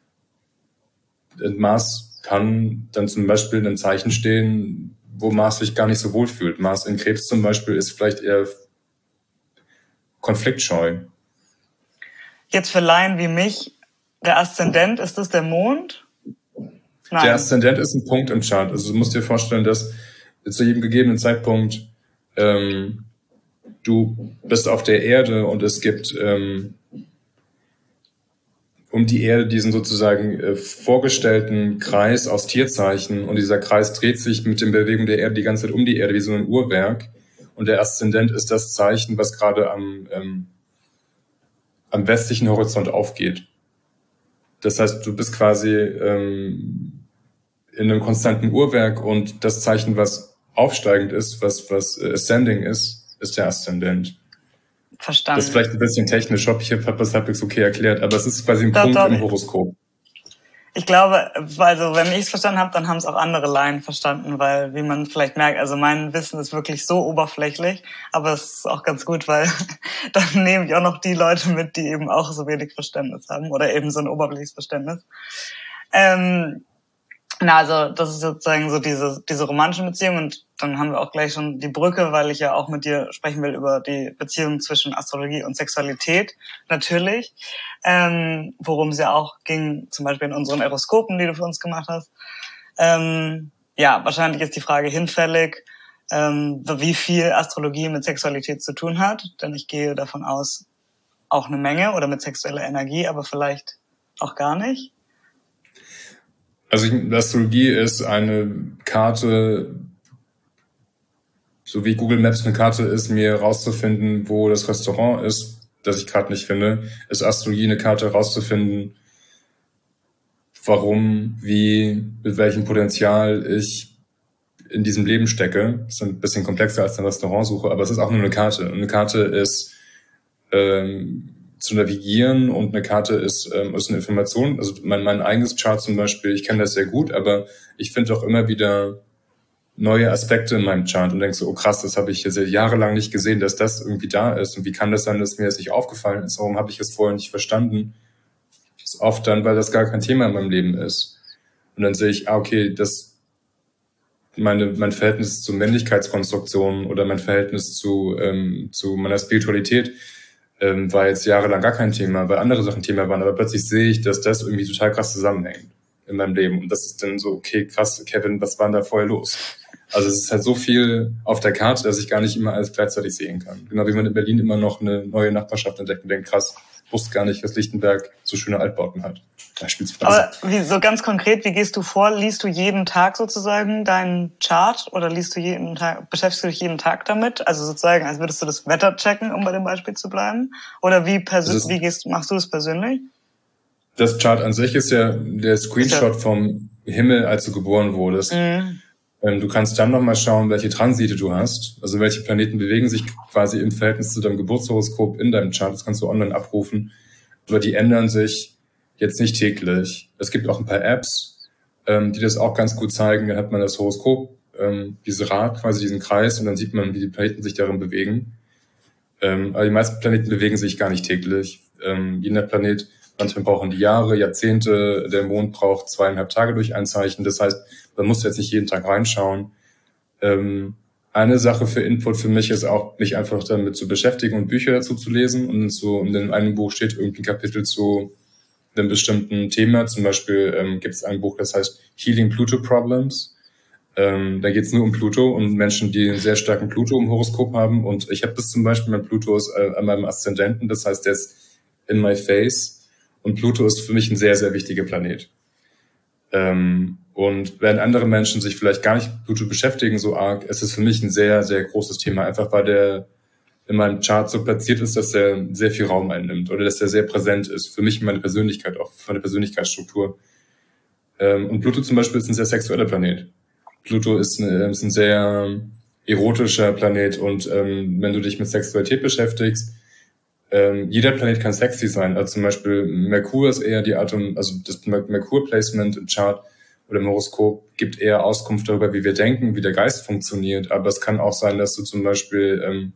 Mars kann dann zum Beispiel in einem Zeichen stehen, wo Mars sich gar nicht so wohl fühlt. Mars in Krebs zum Beispiel ist vielleicht eher konfliktscheu. Jetzt für Laien wie mich, der Aszendent, ist das der Mond? Nein. Der Aszendent ist ein Punkt im Chart. Also du musst dir vorstellen, dass zu jedem gegebenen Zeitpunkt ähm, du bist auf der Erde und es gibt ähm, um die Erde diesen sozusagen äh, vorgestellten Kreis aus Tierzeichen und dieser Kreis dreht sich mit den Bewegungen der Erde die ganze Zeit um die Erde wie so ein Uhrwerk und der Aszendent ist das Zeichen, was gerade am, ähm, am westlichen Horizont aufgeht. Das heißt, du bist quasi ähm, in einem konstanten Uhrwerk und das Zeichen, was aufsteigend ist, was, was äh, ascending ist, ist der Aszendent. Verstanden. Das ist vielleicht ein bisschen technisch, ob ich habe das halbwegs okay erklärt, aber es ist quasi ein doch, Punkt doch. Im Horoskop. Ich glaube, also wenn ich es verstanden habe, dann haben es auch andere Laien verstanden, weil, wie man vielleicht merkt, also mein Wissen ist wirklich so oberflächlich, aber es ist auch ganz gut, weil dann nehme ich auch noch die Leute mit, die eben auch so wenig Verständnis haben oder eben so ein oberflächliches Verständnis. Ähm, na, also das ist sozusagen so diese diese romantische Beziehung, und dann haben wir auch gleich schon die Brücke, weil ich ja auch mit dir sprechen will über die Beziehung zwischen Astrologie und Sexualität, natürlich, ähm, worum es ja auch ging, zum Beispiel in unseren Eroskopen, die du für uns gemacht hast. Ähm, ja, wahrscheinlich ist die Frage hinfällig, ähm, wie viel Astrologie mit Sexualität zu tun hat, denn ich gehe davon aus, auch eine Menge oder mit sexueller Energie, aber vielleicht auch gar nicht. Also Astrologie ist eine Karte, so wie Google Maps eine Karte ist, mir rauszufinden, wo das Restaurant ist, das ich gerade nicht finde, ist Astrologie eine Karte rauszufinden, warum, wie, mit welchem Potenzial ich in diesem Leben stecke. Das ist ein bisschen komplexer als eine Restaurantsuche, aber es ist auch nur eine Karte. Und eine Karte ist ähm, zu navigieren, und eine Karte ist, ähm, ist eine Information. Also mein, mein eigenes Chart zum Beispiel, ich kenne das sehr gut, aber ich finde auch immer wieder neue Aspekte in meinem Chart und denke so, oh krass, das habe ich jetzt jahrelang nicht gesehen, dass das irgendwie da ist. Und wie kann das sein, dass mir das nicht aufgefallen ist? Warum habe ich es vorher nicht verstanden? Das ist oft dann, weil das gar kein Thema in meinem Leben ist. Und dann sehe ich, ah, okay, das meine mein Verhältnis zu Männlichkeitskonstruktionen oder mein Verhältnis zu ähm, zu meiner Spiritualität ähm, war jetzt jahrelang gar kein Thema, weil andere Sachen Thema waren. Aber plötzlich sehe ich, dass das irgendwie total krass zusammenhängt in meinem Leben. Und das ist dann so, okay, krass, Kevin, was war denn da vorher los? Also es ist halt so viel auf der Karte, dass ich gar nicht immer alles gleichzeitig sehen kann. Genau wie man in Berlin immer noch eine neue Nachbarschaft entdeckt und denkt, krass, wusste gar nicht, dass Lichtenberg so schöne Altbauten hat. Aber wie, so ganz konkret, wie gehst du vor? Liest du jeden Tag sozusagen deinen Chart oder liest du jeden Tag, beschäftigst du dich jeden Tag damit? Also sozusagen, als würdest du das Wetter checken, um bei dem Beispiel zu bleiben? Oder wie, persö- wie gehst, machst du das persönlich? Das Chart an sich ist ja der Screenshot vom Himmel, als du geboren wurdest. Mhm. Du kannst dann nochmal schauen, welche Transite du hast. Also welche Planeten bewegen sich quasi im Verhältnis zu deinem Geburtshoroskop in deinem Chart. Das kannst du online abrufen. Aber die ändern sich jetzt nicht täglich. Es gibt auch ein paar Apps, die das auch ganz gut zeigen. Dann hat man das Horoskop, diese Rad, quasi diesen Kreis, und dann sieht man, wie die Planeten sich darin bewegen. Aber die meisten Planeten bewegen sich gar nicht täglich. Jeder Planet, manchmal brauchen die Jahre, Jahrzehnte. Der Mond braucht zweieinhalb Tage durch ein Zeichen. Das heißt, man muss jetzt nicht jeden Tag reinschauen. Ähm, eine Sache für Input für mich ist auch, mich einfach damit zu beschäftigen und Bücher dazu zu lesen. Und so in einem Buch steht irgendwie ein Kapitel zu einem bestimmten Thema. Zum Beispiel ähm, gibt es ein Buch, das heißt Healing Pluto Problems. Ähm, da geht es nur um Pluto und Menschen, die einen sehr starken Pluto im Horoskop haben. Und ich habe das zum Beispiel, mein Pluto ist äh, an meinem Aszendenten. Das heißt, der ist in my face. Und Pluto ist für mich ein sehr, sehr wichtiger Planet. Ähm, und während andere Menschen sich vielleicht gar nicht mit Pluto beschäftigen so arg, ist es für mich ein sehr, sehr großes Thema. Einfach weil der in meinem Chart so platziert ist, dass er sehr viel Raum einnimmt oder dass er sehr präsent ist. Für mich, meine Persönlichkeit, auch für meine Persönlichkeitsstruktur. Ähm, und Pluto zum Beispiel ist ein sehr sexueller Planet. Pluto ist, eine, ist ein sehr erotischer Planet, und ähm, wenn du dich mit Sexualität beschäftigst, Ähm, jeder Planet kann sexy sein. Also zum Beispiel Merkur ist eher die Art, also das Merkur-Placement im Chart oder im Horoskop gibt eher Auskunft darüber, wie wir denken, wie der Geist funktioniert. Aber es kann auch sein, dass du zum Beispiel, ähm,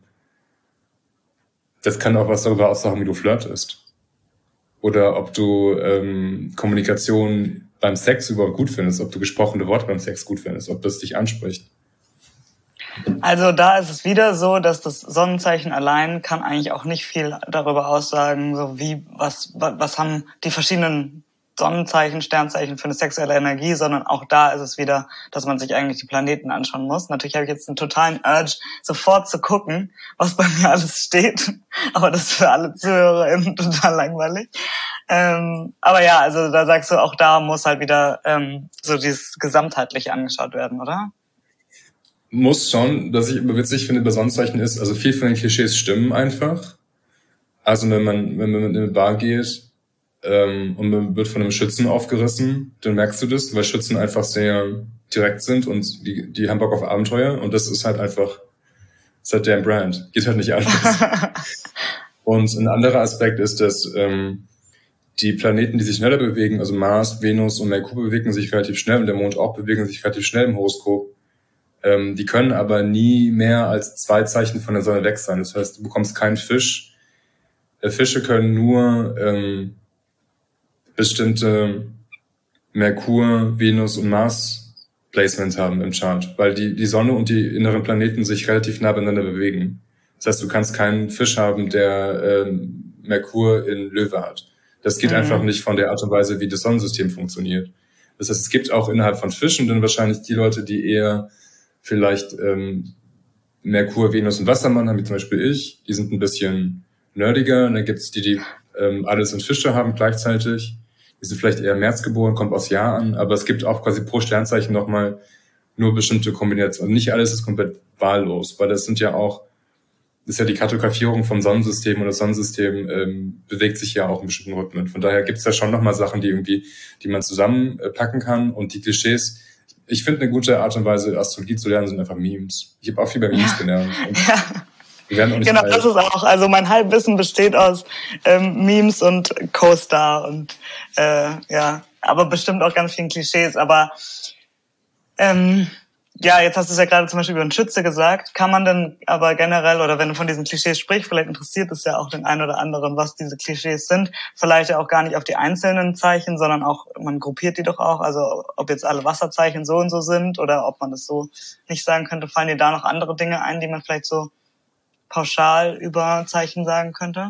das kann auch was darüber aussagen, wie du flirtest. Oder ob du ähm, Kommunikation beim Sex überhaupt gut findest, ob du gesprochene Worte beim Sex gut findest, ob das dich anspricht. Also da ist es wieder so, dass das Sonnenzeichen allein kann eigentlich auch nicht viel darüber aussagen, so wie, was, was, was haben die verschiedenen Sonnenzeichen, Sternzeichen für eine sexuelle Energie, sondern auch da ist es wieder, dass man sich eigentlich die Planeten anschauen muss. Natürlich habe ich jetzt einen totalen Urge, sofort zu gucken, was bei mir alles steht, aber das ist für alle ZuhörerInnen total langweilig. Ähm, aber ja, also da sagst du, auch da muss halt wieder ähm, so dieses Gesamtheitliche angeschaut werden, oder? Muss schon. Was ich immer witzig finde bei Sonnenzeichen ist, also viel von den Klischees stimmen einfach. Also wenn man, wenn man in eine Bar geht ähm, und man wird von einem Schützen aufgerissen, dann merkst du das, weil Schützen einfach sehr direkt sind und die, die haben Bock auf Abenteuer, und das ist halt einfach, das ist halt deren Brand. Geht halt nicht anders. Und ein anderer Aspekt ist, dass ähm, die Planeten, die sich schneller bewegen, also Mars, Venus und Merkur bewegen sich relativ schnell und der Mond auch bewegen sich relativ schnell im Horoskop. Ähm, die können aber nie mehr als zwei Zeichen von der Sonne weg sein. Das heißt, du bekommst keinen Fisch. Äh, Fische können nur ähm, bestimmte Merkur, Venus und Mars Placements haben im Chart, weil die, die Sonne und die inneren Planeten sich relativ nah beieinander bewegen. Das heißt, du kannst keinen Fisch haben, der ähm, Merkur in Löwe hat. Das geht mhm. einfach nicht von der Art und Weise, wie das Sonnensystem funktioniert. Das heißt, es gibt auch innerhalb von Fischen dann wahrscheinlich die Leute, die eher vielleicht ähm, Merkur, Venus und Wassermann haben, wie zum Beispiel ich. Die sind ein bisschen nerdiger. Und dann gibt es die, die ähm, alles in Fische haben gleichzeitig. Die sind vielleicht eher im März geboren, kommt aus Jahr an. Aber es gibt auch quasi pro Sternzeichen nochmal nur bestimmte Kombinationen. Also nicht alles ist komplett wahllos, weil das sind ja auch, das ist ja die Kartografierung vom Sonnensystem und das Sonnensystem ähm, bewegt sich ja auch in bestimmten Rhythmen. Von daher gibt es da schon nochmal Sachen, die irgendwie, die man zusammenpacken kann. Und die Klischees, ich finde, eine gute Art und Weise, Astrologie zu lernen, sind einfach Memes. Ich habe auch viel bei Memes ja. gelernt. Ja. Wir werden auch nicht genau, alt. Das ist auch, also mein Halbwissen besteht aus ähm, Memes und Co-Star und äh, ja, aber bestimmt auch ganz vielen Klischees. Aber ähm, ja, jetzt hast du es ja gerade zum Beispiel über einen Schütze gesagt. Kann man denn aber generell, oder wenn du von diesen Klischees sprichst, vielleicht interessiert es ja auch den einen oder anderen, was diese Klischees sind. Vielleicht ja auch gar nicht auf die einzelnen Zeichen, sondern auch, man gruppiert die doch auch. Also ob jetzt alle Wasserzeichen so und so sind oder ob man das so nicht sagen könnte. Fallen dir da noch andere Dinge ein, die man vielleicht so pauschal über Zeichen sagen könnte?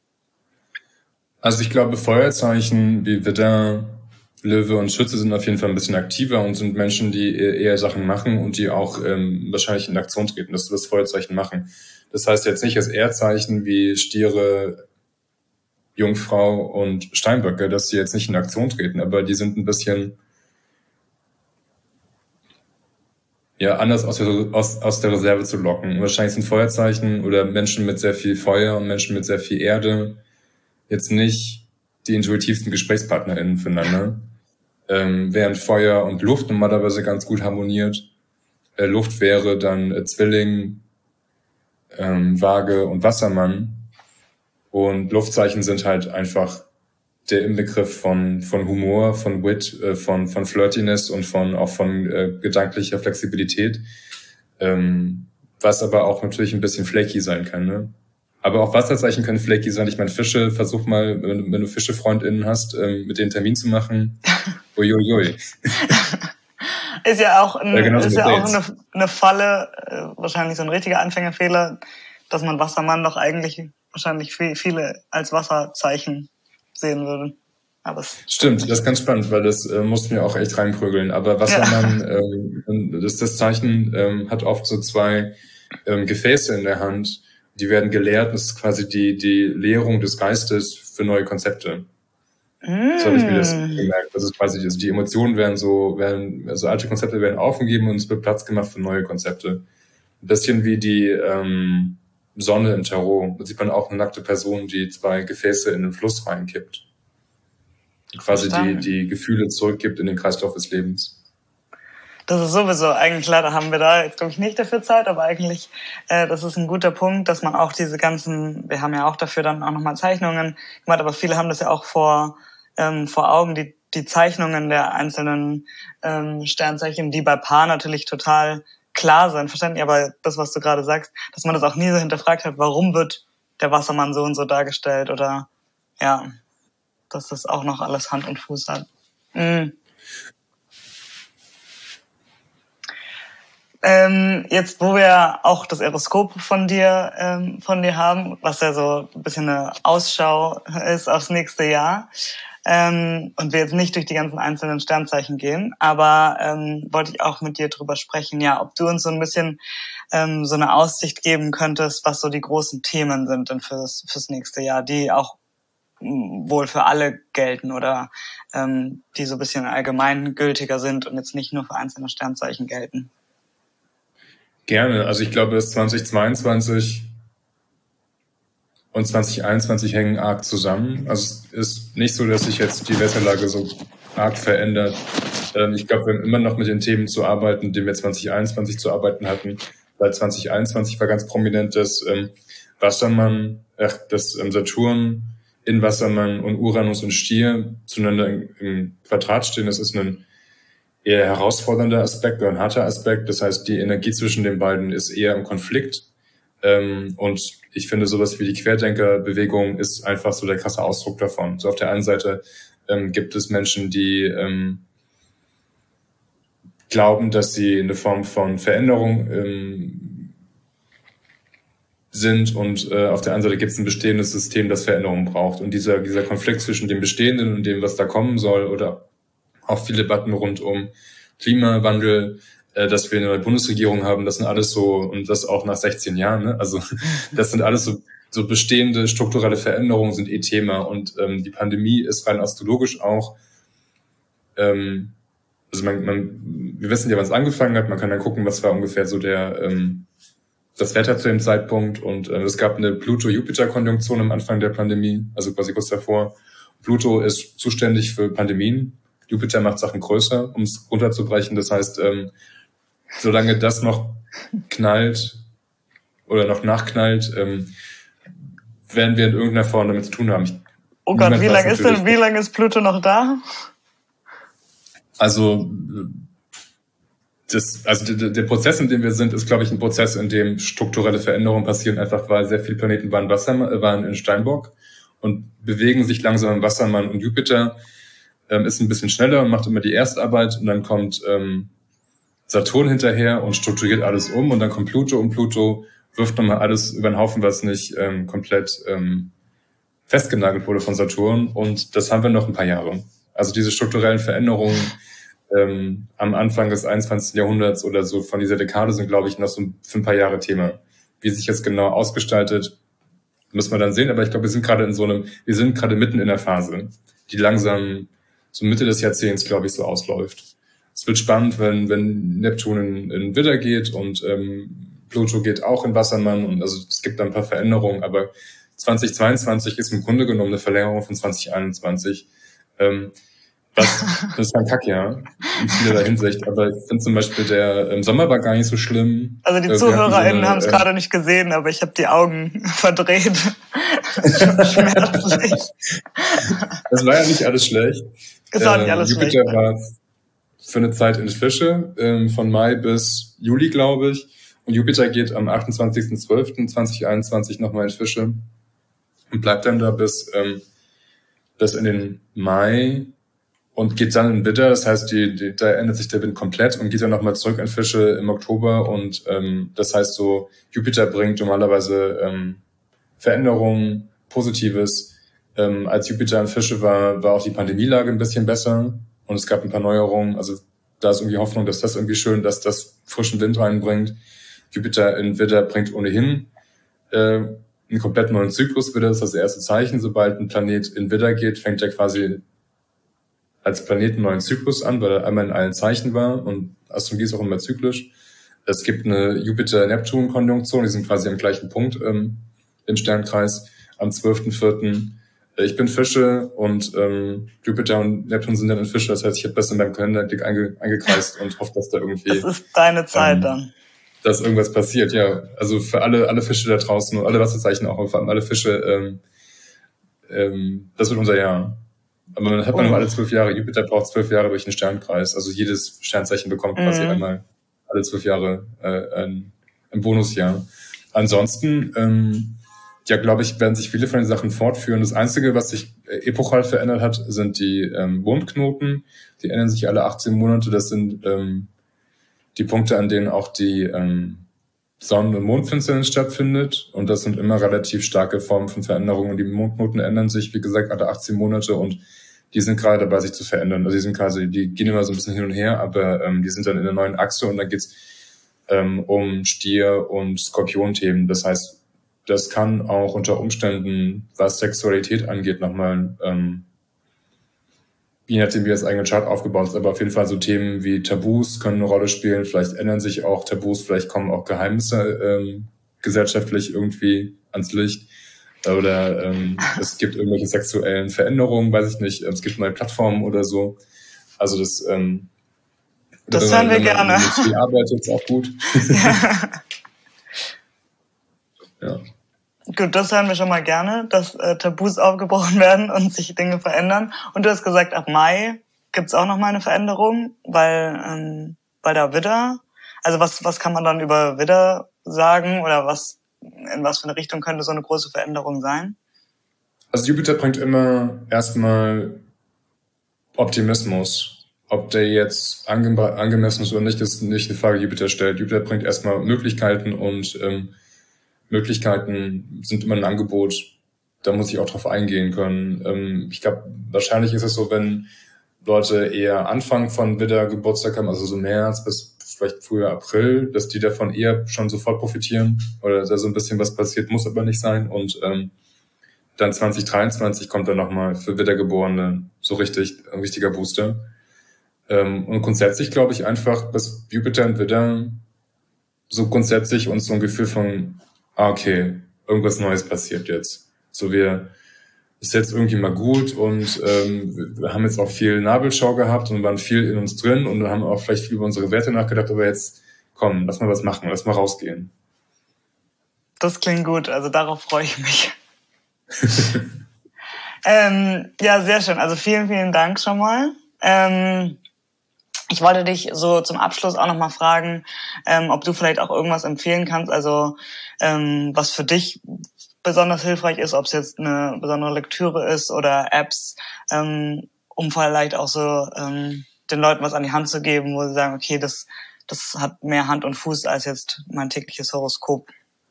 Also ich glaube, Feuerzeichen wie Widder, Löwe und Schütze sind auf jeden Fall ein bisschen aktiver und sind Menschen, die eher Sachen machen und die auch ähm, wahrscheinlich in Aktion treten, dass sie das Feuerzeichen machen. Das heißt jetzt nicht als Erdzeichen wie Stiere, Jungfrau und Steinböcke, dass die jetzt nicht in Aktion treten, aber die sind ein bisschen ja anders aus der, aus, aus der Reserve zu locken. Und wahrscheinlich sind Feuerzeichen oder Menschen mit sehr viel Feuer und Menschen mit sehr viel Erde jetzt nicht die intuitivsten GesprächspartnerInnen füreinander. Ähm, während Feuer und Luft normalerweise ganz gut harmoniert. Äh, Luft wäre dann äh, Zwilling, ähm, Waage und Wassermann. Und Luftzeichen sind halt einfach der Inbegriff von von Humor, von Wit, äh, von von Flirtiness und von auch von äh, gedanklicher Flexibilität. Ähm, was aber auch natürlich ein bisschen flaky sein kann, ne? Aber auch Wasserzeichen können flaky sein. Ich meine, Fische, versuch mal, wenn, wenn du Fische-FreundInnen hast, ähm, mit denen Termin zu machen. Uiuiui. Ist ja auch, ein, ja, ist ja auch eine, eine Falle, äh, wahrscheinlich so ein richtiger Anfängerfehler, dass man Wassermann doch eigentlich wahrscheinlich viel, viele als Wasserzeichen sehen würde. Aber es Stimmt, das ist ganz spannend, weil das äh, mussten wir auch echt reinprügeln. Aber Wassermann, ja. ähm, das, das Zeichen ähm, hat oft so zwei ähm, Gefäße in der Hand. Die werden gelehrt. Das ist quasi die die Lehrung des Geistes für neue Konzepte. Mm. So habe ich mir das gemerkt. Das ist quasi also die Emotionen werden so werden also alte Konzepte werden aufgegeben und es wird Platz gemacht für neue Konzepte. Ein bisschen wie die ähm, Sonne im Tarot. Da sieht man auch eine nackte Person, die zwei Gefäße in den Fluss reinkippt. Die quasi die die Gefühle zurückgibt in den Kreislauf des Lebens. Das ist sowieso eigentlich, leider haben wir da jetzt, glaube ich, nicht dafür Zeit, aber eigentlich, äh, das ist ein guter Punkt, dass man auch diese ganzen, wir haben ja auch dafür dann auch nochmal Zeichnungen gemacht, aber viele haben das ja auch vor ähm, vor Augen, die die Zeichnungen der einzelnen ähm, Sternzeichen, die bei Paar natürlich total klar sind, verständlich, aber das, was du gerade sagst, dass man das auch nie so hinterfragt hat, warum wird der Wassermann so und so dargestellt oder, ja, dass das auch noch alles Hand und Fuß hat. Mhm. Ähm, jetzt, wo wir auch das Horoskop von dir ähm, von dir haben, was ja so ein bisschen eine Ausschau ist aufs nächste Jahr, ähm, und wir jetzt nicht durch die ganzen einzelnen Sternzeichen gehen, aber ähm, wollte ich auch mit dir drüber sprechen, ja, ob du uns so ein bisschen ähm, so eine Aussicht geben könntest, was so die großen Themen sind denn fürs fürs nächste Jahr, die auch m, wohl für alle gelten oder ähm, die so ein bisschen allgemeingültiger sind und jetzt nicht nur für einzelne Sternzeichen gelten. Gerne. Also ich glaube, dass zweitausendzweiundzwanzig und zwanzig einundzwanzig hängen arg zusammen. Also es ist nicht so, dass sich jetzt die Wetterlage so arg verändert. Ich glaube, wir haben immer noch mit den Themen zu arbeiten, mit denen wir zwanzig einundzwanzig zu arbeiten hatten. Bei zwanzig einundzwanzig war ganz prominent, dass ähm, Wassermann, ach, dass ähm, Saturn in Wassermann und Uranus und Stier zueinander im Quadrat stehen. Das ist ein eher herausfordernder Aspekt oder ein harter Aspekt. Das heißt, die Energie zwischen den beiden ist eher im Konflikt. Ähm, und ich finde, sowas wie die Querdenkerbewegung ist einfach so der krasse Ausdruck davon. So auf der einen Seite ähm, gibt es Menschen, die ähm, glauben, dass sie eine Form von Veränderung ähm, sind und äh, auf der anderen Seite gibt es ein bestehendes System, das Veränderung braucht. Und dieser, dieser Konflikt zwischen dem Bestehenden und dem, was da kommen soll, oder auch viele Debatten rund um Klimawandel, äh, dass wir eine neue Bundesregierung haben, das sind alles so, und das auch nach sechzehn Jahren, ne? Also das sind alles so, so bestehende strukturelle Veränderungen sind eh Thema. Und ähm, die Pandemie ist rein astrologisch auch, ähm, also man, man, wir wissen ja, wann es angefangen hat, man kann dann gucken, was war ungefähr so der ähm, das Wetter zu dem Zeitpunkt, und äh, es gab eine Pluto-Jupiter-Konjunktion am Anfang der Pandemie, also quasi kurz davor. Pluto ist zuständig für Pandemien, Jupiter macht Sachen größer, um es runterzubrechen. Das heißt, ähm, solange das noch knallt oder noch nachknallt, ähm, werden wir in irgendeiner Form damit zu tun haben. Ich, oh Gott, wie lange ist denn, wie lange ist Pluto noch da? Also Das, also der, der Prozess, in dem wir sind, ist, glaube ich, ein Prozess, in dem strukturelle Veränderungen passieren, einfach weil sehr viele Planeten waren, Wassermann, waren in Steinbock und bewegen sich langsam im Wassermann, und Jupiter ähm, ist ein bisschen schneller und macht immer die Erstarbeit, und dann kommt ähm, Saturn hinterher und strukturiert alles um, und dann kommt Pluto, und Pluto wirft nochmal alles über den Haufen, was nicht ähm, komplett ähm, festgenagelt wurde von Saturn, und das haben wir noch ein paar Jahre. Also diese strukturellen Veränderungen Ähm, am Anfang des einundzwanzigsten Jahrhunderts oder so von dieser Dekade sind, glaube ich, noch so für ein paar Jahre Thema. Wie sich jetzt genau ausgestaltet, müssen wir dann sehen. Aber ich glaube, wir sind gerade in so einem, wir sind gerade mitten in der Phase, die langsam so Mitte des Jahrzehnts, glaube ich, so ausläuft. Es wird spannend, wenn, wenn Neptun in, in Widder geht und ähm, Pluto geht auch in Wassermann, und also es gibt da ein paar Veränderungen. Aber zweitausendzweiundzwanzig ist im Grunde genommen eine Verlängerung von zwanzig einundzwanzig. Ähm, Was, das ist ein Kackjahr in vielerlei Hinsicht, aber ich finde zum Beispiel, der im Sommer war gar nicht so schlimm. Also die ZuhörerInnen so haben es äh, gerade nicht gesehen, aber ich habe die Augen verdreht. Das ist schon schmerzlich. Das war ja nicht alles schlecht. Das war nicht alles ähm, schlecht. Jupiter war für eine Zeit in Fische, ähm, von Mai bis Juli, glaube ich. Und Jupiter geht am achtundzwanzigsten zwölften zweitausendeinundzwanzig nochmal in Fische und bleibt dann da bis, ähm, bis in den Mai. Und geht dann in Widder, das heißt, die, die, da ändert sich der Wind komplett und geht dann nochmal zurück in Fische im Oktober. Und ähm, das heißt so, Jupiter bringt normalerweise ähm, Veränderungen, Positives. Ähm, als Jupiter in Fische war, war auch die Pandemielage ein bisschen besser und es gab ein paar Neuerungen. Also da ist irgendwie Hoffnung, dass das irgendwie schön, dass das frischen Wind reinbringt. Jupiter in Widder bringt ohnehin äh, einen komplett neuen Zyklus. Widder ist das erste Zeichen. Sobald ein Planet in Widder geht, fängt er quasi als Planeten neuen Zyklus an, weil er einmal in allen Zeichen war, und Astrologie ist auch immer zyklisch. Es gibt eine Jupiter-Neptun-Konjunktion, die sind quasi am gleichen Punkt ähm, im Sternkreis am zwölften vierten Ich bin Fische und ähm, Jupiter und Neptun sind dann in Fische, das heißt, ich habe das in meinem Kalender dick einge- eingekreist und hoffe, dass da irgendwie... Das ist deine Zeit ähm, dann. Dass irgendwas passiert, ja. Also für alle alle Fische da draußen und alle Wasserzeichen auch, und vor allem alle Fische, ähm, ähm, das wird unser Jahr. Aber man hat man oh. nur alle zwölf Jahre. Jupiter braucht zwölf Jahre durch den Sternkreis. Also jedes Sternzeichen bekommt quasi mhm. einmal alle zwölf Jahre äh, ein, ein Bonusjahr. Ansonsten, ähm, ja, glaube ich, werden sich viele von den Sachen fortführen. Das Einzige, was sich epochal verändert hat, sind die ähm, Mondknoten. Die ändern sich alle achtzehn Monate. Das sind ähm, die Punkte, an denen auch die ähm, Sonnen- und Mondfinsternis stattfindet. Und das sind immer relativ starke Formen von Veränderungen. Die Mondknoten ändern sich, wie gesagt, alle achtzehn Monate, und die sind gerade dabei, sich zu verändern. Also die sind quasi, die gehen immer so ein bisschen hin und her, aber ähm, die sind dann in der neuen Achse, und dann geht's ähm, um Stier- und Skorpion-Themen. Das heißt, das kann auch unter Umständen, was Sexualität angeht, nochmal, ähm, je nachdem, wie das eigene Chart aufgebaut ist, aber auf jeden Fall so Themen wie Tabus können eine Rolle spielen. Vielleicht ändern sich auch Tabus, vielleicht kommen auch Geheimnisse ähm, gesellschaftlich irgendwie ans Licht. Oder ähm, es gibt irgendwelche sexuellen Veränderungen, weiß ich nicht, es gibt neue Plattformen oder so. Also das ähm, das hören wir gerne. Die arbeitet ist auch gut. Ja. Ja. gut, das hören wir schon mal gerne, dass äh, Tabus aufgebrochen werden und sich Dinge verändern. Und du hast gesagt, ab Mai gibt's auch noch mal eine Veränderung, weil ähm, bei der Widder, also was was kann man dann über Widder sagen oder was in was für eine Richtung könnte so eine große Veränderung sein? Also Jupiter bringt immer erstmal Optimismus. Ob der jetzt ange- angemessen ist oder nicht, ist nicht eine Frage, die Jupiter stellt. Jupiter bringt erstmal Möglichkeiten und ähm, Möglichkeiten sind immer ein Angebot. Da muss ich auch drauf eingehen können. Ähm, ich glaube, wahrscheinlich ist es so, wenn Leute eher Anfang von Widder Geburtstag haben, also so März bis vielleicht früher April, dass die davon eher schon sofort profitieren oder da so ein bisschen was passiert, muss aber nicht sein. Und ähm, dann zwanzig dreiundzwanzig kommt dann nochmal für Widdergeborene so richtig ein richtiger Booster. Ähm, und grundsätzlich glaube ich einfach, dass Jupiter und Widder so grundsätzlich uns so ein Gefühl von, ah, okay, irgendwas Neues passiert jetzt. So wir ist jetzt irgendwie mal gut und ähm, wir haben jetzt auch viel Nabelschau gehabt und waren viel in uns drin und haben auch vielleicht viel über unsere Werte nachgedacht, aber jetzt, komm, lass mal was machen, lass mal rausgehen. Das klingt gut, also darauf freue ich mich. ähm, ja, sehr schön. Also vielen, vielen Dank schon mal. Ähm, ich wollte dich so zum Abschluss auch nochmal fragen, ähm, ob du vielleicht auch irgendwas empfehlen kannst, also ähm, was für dich besonders hilfreich ist, ob es jetzt eine besondere Lektüre ist oder Apps, ähm, um vielleicht auch so ähm, den Leuten was an die Hand zu geben, wo sie sagen, okay, das, das hat mehr Hand und Fuß als jetzt mein tägliches Horoskop.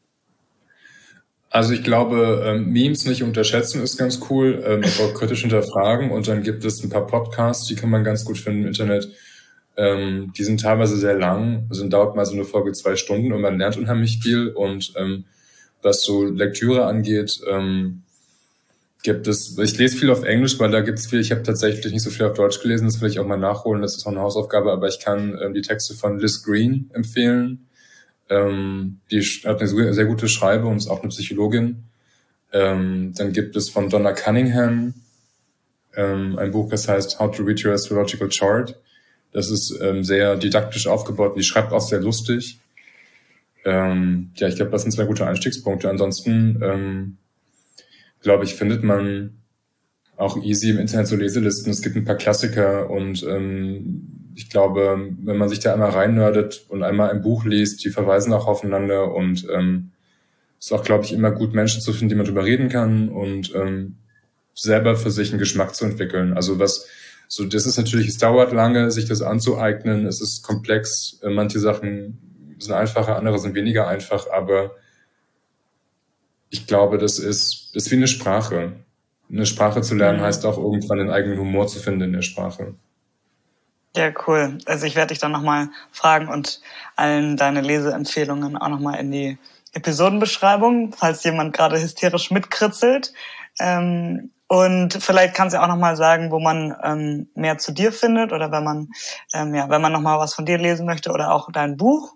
Also ich glaube, ähm, Memes nicht unterschätzen ist ganz cool, ähm, aber auch kritisch hinterfragen. Und dann gibt es ein paar Podcasts, die kann man ganz gut finden im Internet. Ähm, die sind teilweise sehr lang, also dauert mal so eine Folge zwei Stunden und man lernt unheimlich viel. Und ähm, was so Lektüre angeht, ähm, gibt es, ich lese viel auf Englisch, weil da gibt es viel, ich habe tatsächlich nicht so viel auf Deutsch gelesen, das will ich auch mal nachholen, das ist auch eine Hausaufgabe, aber ich kann ähm, die Texte von Liz Green empfehlen. Ähm, die hat eine sehr gute Schreibe und ist auch eine Psychologin. Ähm, dann gibt es von Donna Cunningham ähm, ein Buch, das heißt How to Read Your Astrological Chart. Das ist ähm, sehr didaktisch aufgebaut, die schreibt auch sehr lustig. Ähm, ja, ich glaube, das sind zwei gute Einstiegspunkte. Ansonsten, ähm, glaube ich, findet man auch easy im Internet so Leselisten. Es gibt ein paar Klassiker und ähm, ich glaube, wenn man sich da einmal reinnördet und einmal ein Buch liest, die verweisen auch aufeinander und ähm, es ist auch, glaube ich, immer gut, Menschen zu finden, die man drüber reden kann und ähm, selber für sich einen Geschmack zu entwickeln. Also was, so das ist natürlich, es dauert lange, sich das anzueignen, es ist komplex, äh, manche Sachen sind einfacher, andere sind weniger einfach, aber ich glaube, das ist, das ist wie eine Sprache. Eine Sprache zu lernen, mhm. heißt auch irgendwann den eigenen Humor zu finden in der Sprache. Ja, cool. Also ich werde dich dann nochmal fragen und allen deine Leseempfehlungen auch nochmal in die Episodenbeschreibung, falls jemand gerade hysterisch mitkritzelt. Ähm, und vielleicht kannst du auch nochmal sagen, wo man ähm, mehr zu dir findet oder wenn man ähm, ja, wenn man nochmal was von dir lesen möchte oder auch dein Buch.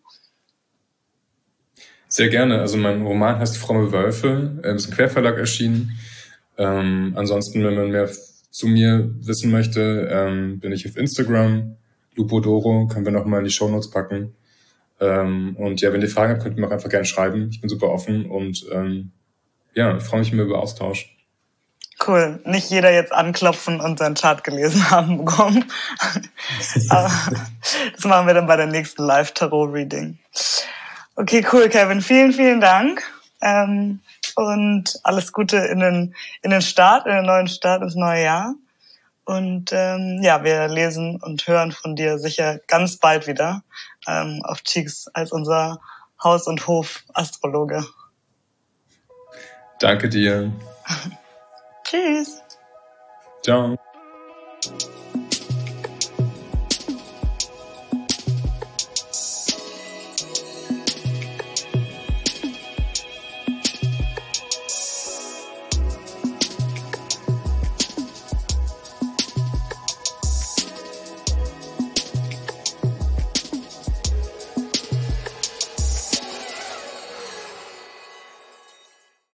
Sehr gerne. Also mein Roman heißt Fromme Wölfe, äh, ist im Querverlag erschienen. Ähm, ansonsten, wenn man mehr zu mir wissen möchte, ähm, bin ich auf Instagram, Lupodoro, können wir nochmal in die Shownotes packen. Ähm, und ja, wenn ihr Fragen habt, könnt ihr mir auch einfach gerne schreiben. Ich bin super offen und ähm, ja, ich freue mich immer über Austausch. Cool. Nicht jeder jetzt anklopfen und seinen Chart gelesen haben bekommen. Aber das machen wir dann bei der nächsten Live-Tarot-Reading. Okay, cool, Kevin. Vielen, vielen Dank. Ähm, und alles Gute in den, in den Start, in den neuen Start ins neue Jahr. Und ähm, ja, wir lesen und hören von dir sicher ganz bald wieder ähm, auf Cheeks als unser Haus- und Hof-Astrologe. Danke dir. Tschüss. Ciao.